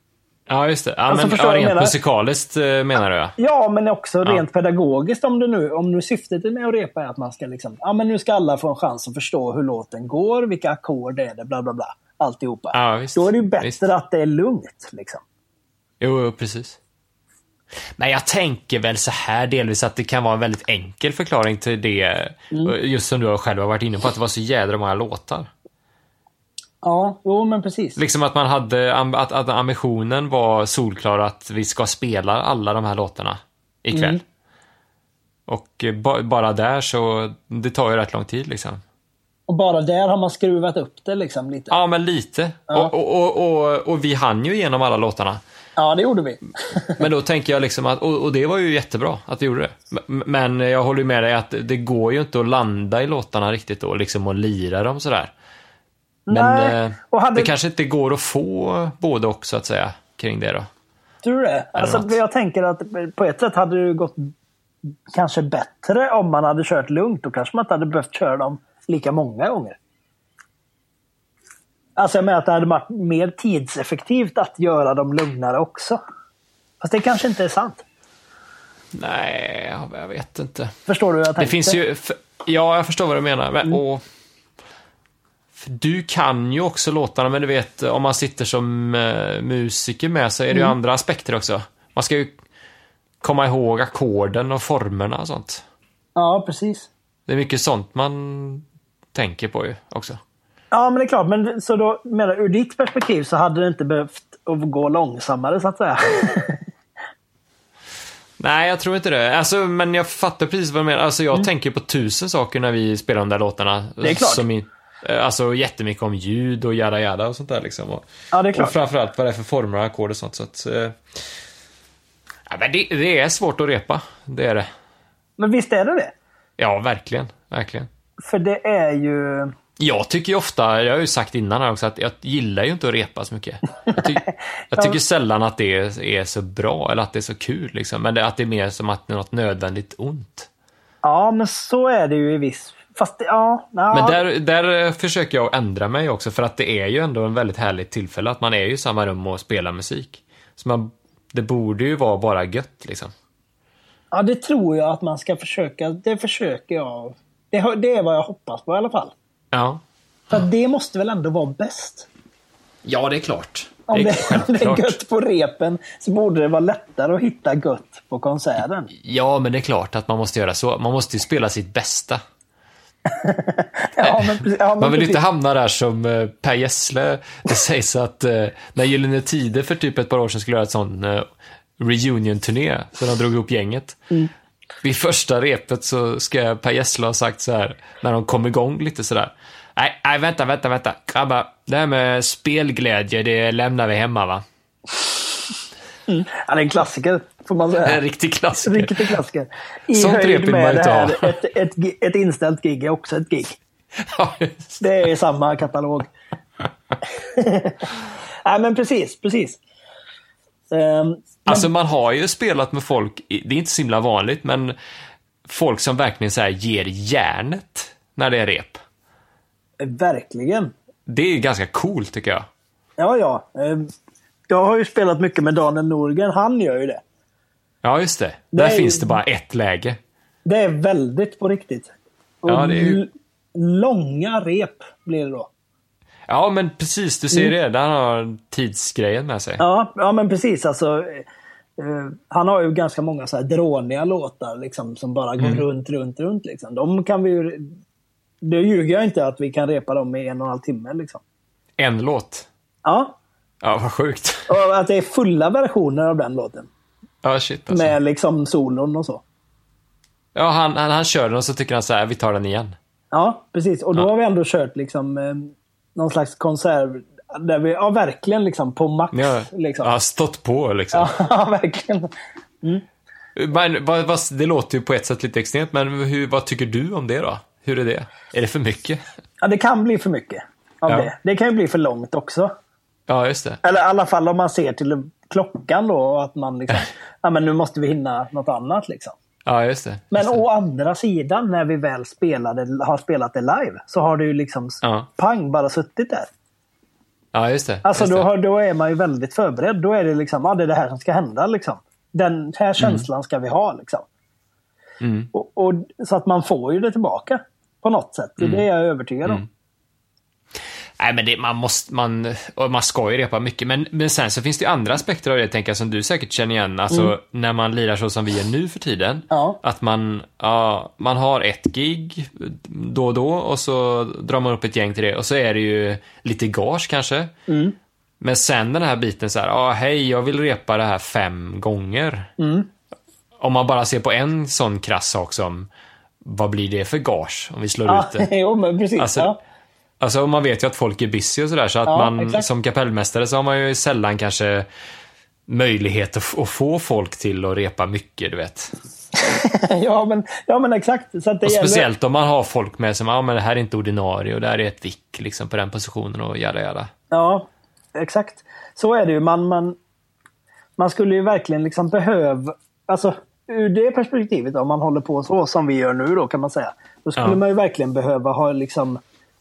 Ja, just det. Ja, Alltså, men förstår du vad jag rent menar? musikaliskt menar du? Ja, men också rent pedagogiskt om nu syftet med att repa är att man ska liksom, men nu ska alla få en chans att förstå hur låten går, vilka ackord är det, bla bla bla, alltihopa. Ja, visst. Då är det ju bättre att det är lugnt liksom. Jo, precis. Men jag tänker väl så här delvis att det kan vara en väldigt enkel förklaring till det, just som du själv har varit inne på, att det var så jädra många låtar. Ja, jo men precis. Liksom att man hade, att ambitionen var solklar att vi ska spela alla de här låtarna ikväll. Och bara där så, det tar ju rätt lång tid liksom. Och bara där har man skruvat upp det liksom lite. Ja, men lite. Ja. Och vi hann ju igenom alla låtarna. Ja, det gjorde vi. Men då tänker jag liksom att, och det var ju jättebra att vi gjorde det. Men jag håller med dig att det går ju inte att landa i låtarna riktigt då, liksom och lira dem sådär. Men det kanske inte går att få både också så att säga kring det då. Tror du det? Alltså, jag tänker att på ett sätt hade det gått kanske bättre om man hade kört lugnt. Då kanske man inte hade behövt köra dem lika många gånger. Alltså jag menar att det hade varit mer tidseffektivt att göra dem lugnare också. Fast det kanske inte är sant. Nej, jag vet inte. Förstår du vad jag tänkte? Det finns ju, ja, jag förstår vad du menar. Men, du kan ju också låtarna, men du vet, om man sitter som musiker med så är det ju andra aspekter också. Man ska ju komma ihåg ackorden och formerna och sånt. Ja, precis. Det är mycket sånt man tänker på ju också. Ja, men det är klart. Men så då, menar, ur ditt perspektiv så hade det inte behövt att gå långsammare så att säga. Nej, jag tror inte det. Alltså, men jag fattar precis vad du menar. Alltså, jag tänker på 1000 saker när vi spelar de där låtarna. Det är klart. Alltså jättemycket om ljud och jada och sånt där liksom. Ja, det är klart. Och framförallt vad det är för former och ackord och sånt. Så att, ja, men det är svårt att repa. Det är det. Men visst är det? Ja, verkligen. Verkligen. För det är ju... Jag tycker ju ofta, jag har ju sagt innan här också, att jag gillar ju inte att repa så mycket. Jag tycker sällan att det är så bra eller att det är så kul liksom. Men att det är mer som att det är något nödvändigt ont. Ja, men så är det ju i viss... Fast Men där försöker jag ändra mig också, för att det är ju ändå en väldigt härligt tillfälle att man är ju i samma rum och spelar musik. Så det borde ju vara bara gött liksom. Ja, det tror jag att man ska försöka. Det försöker jag. Det är vad jag hoppas på i alla fall. Ja. För det måste väl ändå vara bäst. Ja, det är klart. Om det är gött på repen så borde det vara lättare att hitta gött på konserten. Ja, men det är klart att man måste göra så. Man måste ju spela sitt bästa. Man vill inte hamna där som Per Gessle. Det sägs att när Gyllene Tider för typ ett par år sedan skulle göra ett sån reunion-turné, så de drog ihop gänget. Vid första repet så ska Per Gessle ha sagt så här, när de kom igång lite sådär: nej, vänta, grabbar, det här med spelglädje, det lämnar vi hemma, va? Ja, det är en klassiker, får man säga. En riktig klassiker. I sånt höjd rep med man det här, ha. ett inställt gig är också ett gig. Ja, just det. Det är samma katalog. Nej, men precis. Alltså man har ju spelat med folk, det är inte så himla vanligt, men folk som verkligen så här ger järnet när det är rep. Verkligen. Det är ganska coolt tycker jag. Ja. Jag har ju spelat mycket med Daniel Norgren, han gör ju det. Ja, just det. Där finns det bara ett läge. Det är väldigt på riktigt. Och ja, det är ju... långa rep blir det då. Ja, men precis, du ser det. Där har tidsgrejen med sig. Ja, men precis. Alltså, han har ju ganska många så här dråniga låtar liksom, som bara går runt. Liksom. De kan vi ju... Det ljuger jag inte att vi kan repa dem i 1,5 timme. Liksom. En låt? Ja. Ja, vad sjukt. Och att det är fulla versioner av den låten. Ja, shit alltså. Med liksom solon och så. Ja, han kör den och så tycker han så här, vi tar den igen. Ja, precis. Och då har vi ändå kört liksom någon slags konsert där vi verkligen liksom på max. Ja, liksom. Ja, stått på liksom. Ja, verkligen. Men, det låter ju på ett sätt lite extremt, men vad tycker du om det då? Hur är det? Är det för mycket? Ja, det kan bli för mycket av det. Det kan ju bli för långt också. Ja, just det. Eller i alla fall om man ser till klockan då, och att man liksom, men nu måste vi hinna något annat liksom. Ja, just det. Men å andra sidan, när vi väl har spelat det live, så har det ju liksom pang bara suttit där. Ja, just det. Alltså just det. då är man ju väldigt förberedd. Då är det liksom, det är det här som ska hända liksom. Den här känslan ska vi ha liksom. Och så att man får ju det tillbaka på något sätt. Det är det jag är övertygad om. Nej, men man ska ju repa mycket. Men sen så finns det ju andra aspekter av det, tänker jag, som du säkert känner igen. Alltså, när man lirar så som vi är nu för tiden. Ja. Att man har ett gig då och då, och så drar man upp ett gäng till det. Och så är det ju lite gage kanske. Men sen den här biten så här, hej, jag vill repa det här 5 gånger. Om man bara ser på en sån krass sak som, vad blir det för gage om vi slår ut det? Jo, men precis. Alltså man vet ju att folk är busy och sådär, så att man exakt. Som kapellmästare så har man ju sällan kanske möjlighet att få folk till att repa mycket, du vet. ja, men exakt. Så att det speciellt om man har folk med som, men det här är inte ordinarie och det här är ett vick liksom på den positionen och jada. Ja, exakt. Så är det ju. Man skulle ju verkligen liksom behöva, alltså ur det perspektivet, om man håller på så som vi gör nu då, kan man säga. Då skulle man ju verkligen behöva ha liksom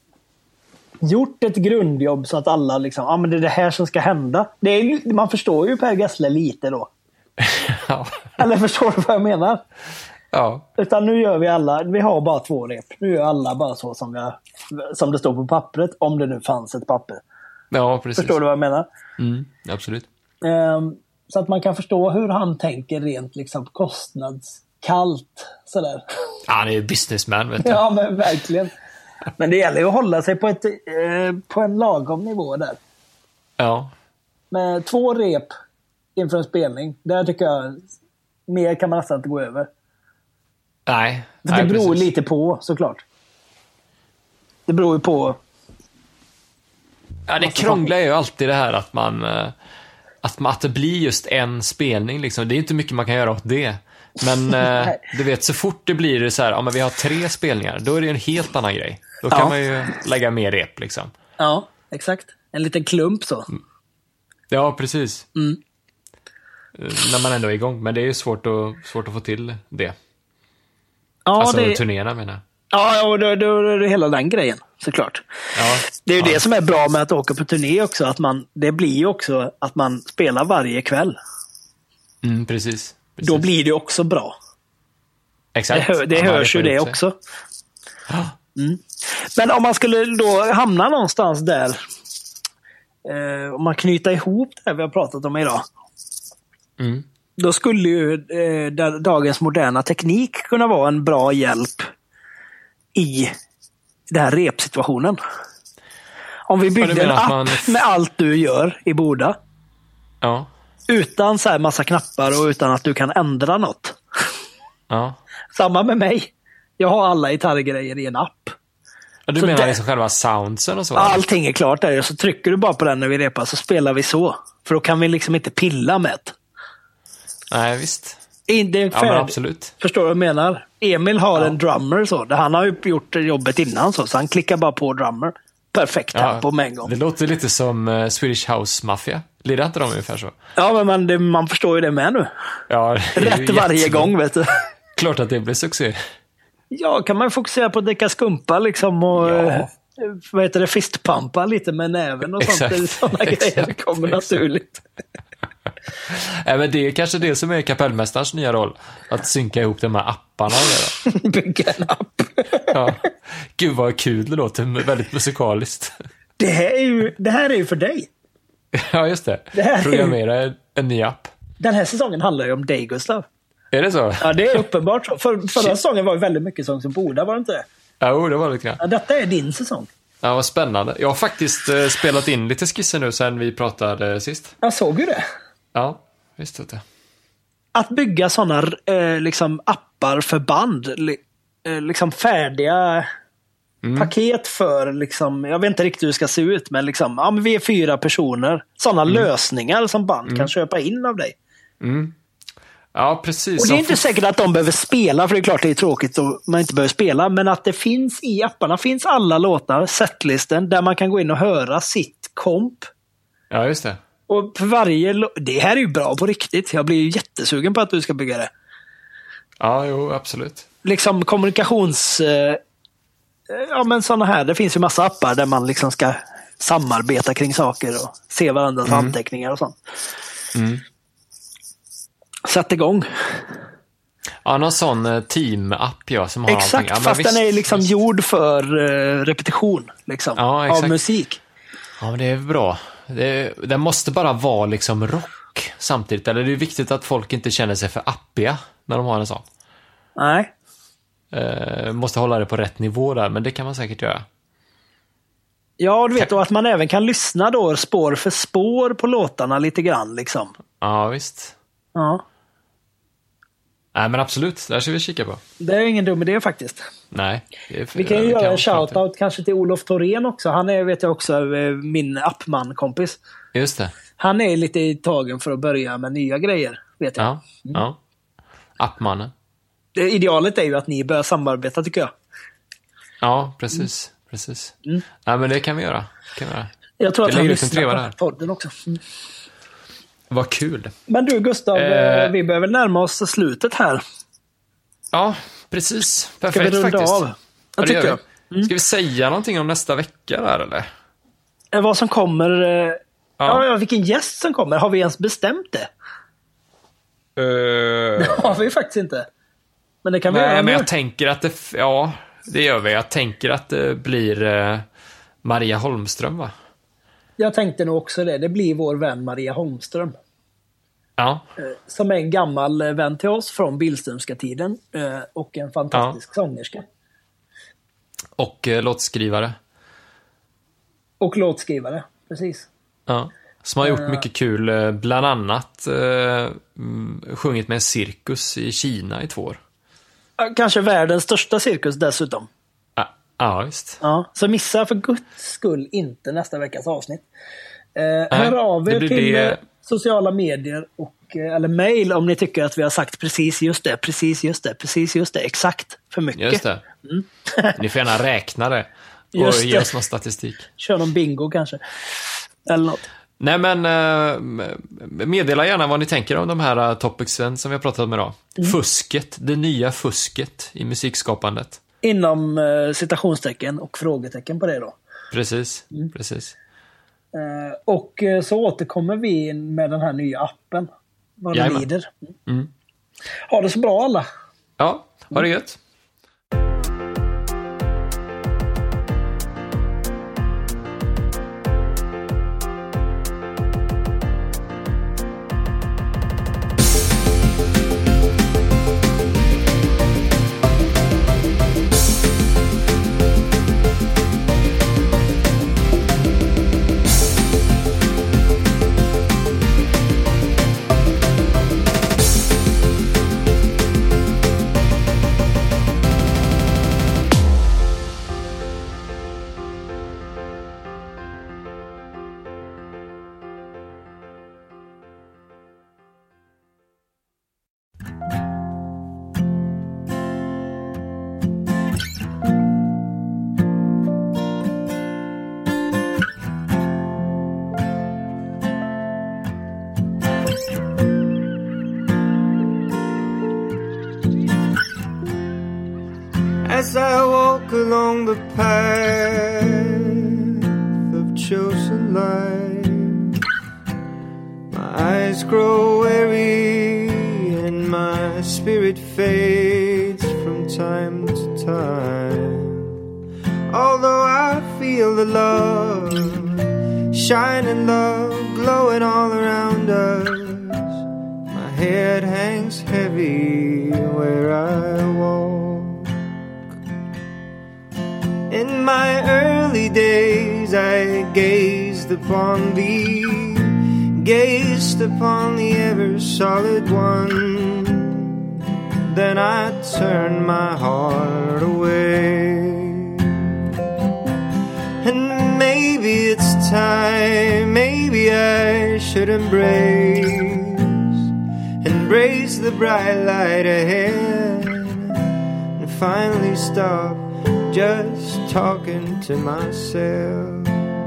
gjort ett grundjobb så att alla liksom, men det är det här som ska hända. Man förstår ju Per Gessle lite då. Ja. Eller förstår du vad jag menar? Ja. Utan nu gör vi har bara 2 rep. Nu gör alla bara så som det står på pappret, om det nu fanns ett papper. Ja, precis. Förstår du vad jag menar? Absolut. Så att man kan förstå hur han tänker rent liksom kostnadskallt sådär. Han är ju businessman, vet du. Ja, men verkligen. Men det gäller ju att hålla sig på en lagom nivå där. Ja. Med 2 rep inför en spelning, där tycker jag mer kan man nästan inte gå över. Nej. Det beror lite på, såklart. Det beror ju på. Ja, det krångliga är ju alltid det här att det blir just en spelning liksom. Det är inte mycket man kan göra åt det. Men du vet, så fort det blir så här, men vi har 3 spelningar, då är det en helt annan grej. Då kan man ju lägga mer rep liksom. Ja, exakt. En liten klump så. Ja, precis. När man ändå är igång. Men det är ju svårt att få till det. Ja, alltså turnéerna, menar jag. Ja, då är det hela den grejen, såklart. Ja, det är ju det som är bra med att åka på turné också. Det blir ju också att man spelar varje kväll. Precis. Då blir det också bra. Exakt. Det hörs ju det också. Men om man skulle då hamna någonstans där, om man knyter ihop det vi har pratat om idag, då skulle ju dagens moderna teknik kunna vara en bra hjälp i den här repsituationen. Om vi byggde en app med allt du gör i Boda. Ja. Utan så här massa knappar och utan att du kan ändra något. Ja. Samma med mig. Jag har alla gitarrgrejer i en app. Ja, du menar liksom själva soundsen och så? Allting är klart där. Så trycker du bara på den när vi repar, så spelar vi så. För då kan vi liksom inte pilla med det. Nej, visst. Det är ja, men absolut. Förstår du vad jag menar? Emil har en drummer så. Han har ju gjort jobbet innan så han klickar bara på drummer. Perfekt tempo med en gång. Det låter lite som Swedish House Mafia. Lirar inte de ungefär så? Ja, men man förstår ju det med nu. Ja, rätt varje gång, vet du. Klart att det blir succé. Ja, kan man fokusera på att dricka skumpa liksom och vad heter det, fistpampa lite med näven och sånt. Sådana grejer kommer naturligt. Ja, men det är kanske det som är kapellmästarens nya roll. Att synka ihop de här apparna. Bygga en app. Ja. Gud vad kul det låter, väldigt musikaliskt. Det här är ju för dig. Ja, just det. Programmera en ny app. Den här säsongen handlar ju om dig, Gustav. Är det så? Ja, det är uppenbart så. Förra säsongen var ju väldigt mycket sång som Boda, var det inte det? Ja, det var lite grann. Ja, detta är din säsong. Ja, vad spännande. Jag har faktiskt spelat in lite skisser nu sen vi pratade sist. Jag såg ju det. Ja, visst vet jag. Att bygga sådana liksom appar för band, liksom färdiga paket för liksom, jag vet inte riktigt hur det ska se ut, men liksom, men vi är 4 personer. Sådana lösningar som band kan köpa in av dig. Ja, precis. Och det är inte säkert att de behöver spela, för det är klart det är tråkigt om man inte behöver spela, men att det finns i apparna, finns alla låtar, setlisten, där man kan gå in och höra sitt komp. Ja, just det. Och för varje det här är ju bra på riktigt. Jag blir ju jättesugen på att du ska bygga det. Ja, jo, absolut. Liksom kommunikations... ja, men sådana här. Det finns ju massa appar där man liksom ska samarbeta kring saker och se varandras anteckningar och sånt. Sätt igång. Ja, någon sån team-app som har exakt, någonting. Ja, fast den är liksom gjord för repetition liksom, av musik. Ja, men det är bra. Den måste bara vara liksom rock samtidigt. Eller det är viktigt att folk inte känner sig för appiga när de har en sån. Nej. Måste hålla det på rätt nivå där, men det kan man säkert göra. Ja, du vet, och att man även kan lyssna då spår för spår på låtarna lite grann liksom. Ja, visst. Ja. Nej, men absolut, det här ska vi kika på. Det är ingen dum idé faktiskt. Nej. Vi kan ju göra en shoutout kanske till Olof Thorén också. Han är, vet jag också, min appman-kompis. Just det. Han är lite i tagen för att börja med nya grejer, vet jag. Ja. Appmannen. Idealet är ju att ni börjar samarbeta, tycker jag. Ja, precis. Nej, men det kan vi göra. Jag tror att han lyssnar på podden också. Vad kul. Men du, Gustav, vi behöver närma oss slutet här. Ja, precis. Perfekt. Ska vi runda av? Jag tycker jag. Ska vi säga någonting om nästa vecka där, eller? Vad som kommer... Ja, vilken gäst som kommer. Har vi ens bestämt det? Det har vi faktiskt inte. Men det kan vi göra nu. Men jag tänker att det gör vi. Jag tänker att det blir Maria Holmström, va? Jag tänkte nog också det. Det blir vår vän Maria Holmström. Ja. Som är en gammal vän till oss från Billströmska tiden. Och en fantastisk sångerska. Och låtskrivare. Och låtskrivare, precis. Ja. Som har gjort mycket kul. Bland annat sjungit med en cirkus i Kina i 2 år. Kanske världens största cirkus dessutom. Ja, visst. Ja, så missa för Guds skull inte nästa veckas avsnitt. Hör av er till sociala medier eller mejl om ni tycker att vi har sagt precis just det, exakt för mycket. Just det. Ni får gärna räkna det och ge oss någon statistik. Kör någon bingo kanske. Eller något. Nej, men meddela gärna vad ni tänker om de här topicsen som vi har pratat om idag. Fusket, det nya fusket i musikskapandet. Inom citationstecken och frågetecken på det då. Precis. Och så återkommer vi med den här nya appen. Vad det lider. Ha det så bra alla. Ja, ha det gött. As I walk along the path of chosen life, my eyes grow weary and my spirit fades from time to time. Although I feel the love, shining love, glowing all around us, my head hangs heavy where I walk. In my early days I gazed upon thee, gazed upon the ever solid one. Then I turned my heart away. And maybe it's time, maybe I should embrace the bright light ahead, and finally stop just talking to myself.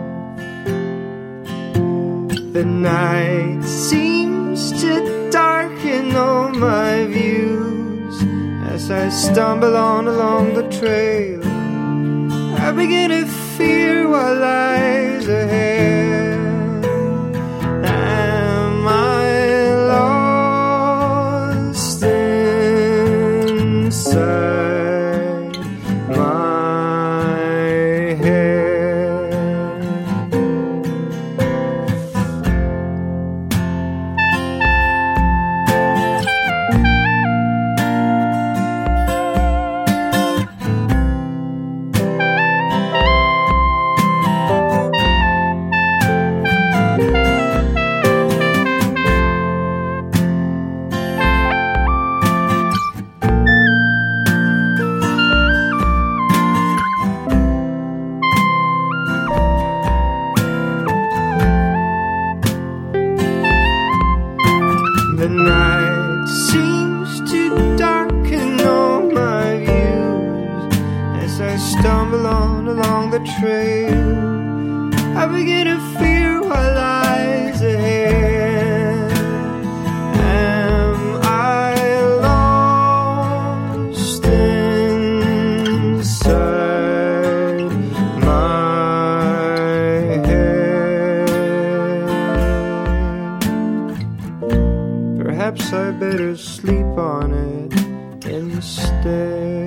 The night seems to darken all my views as I stumble on along the trail. I begin to fear what lies ahead. Am I lost inside my head? The night seems to darken all my views as I stumble on along the trail. I begin to fear what lies ahead. Am I lost inside my head? Perhaps I better sleep on it instead.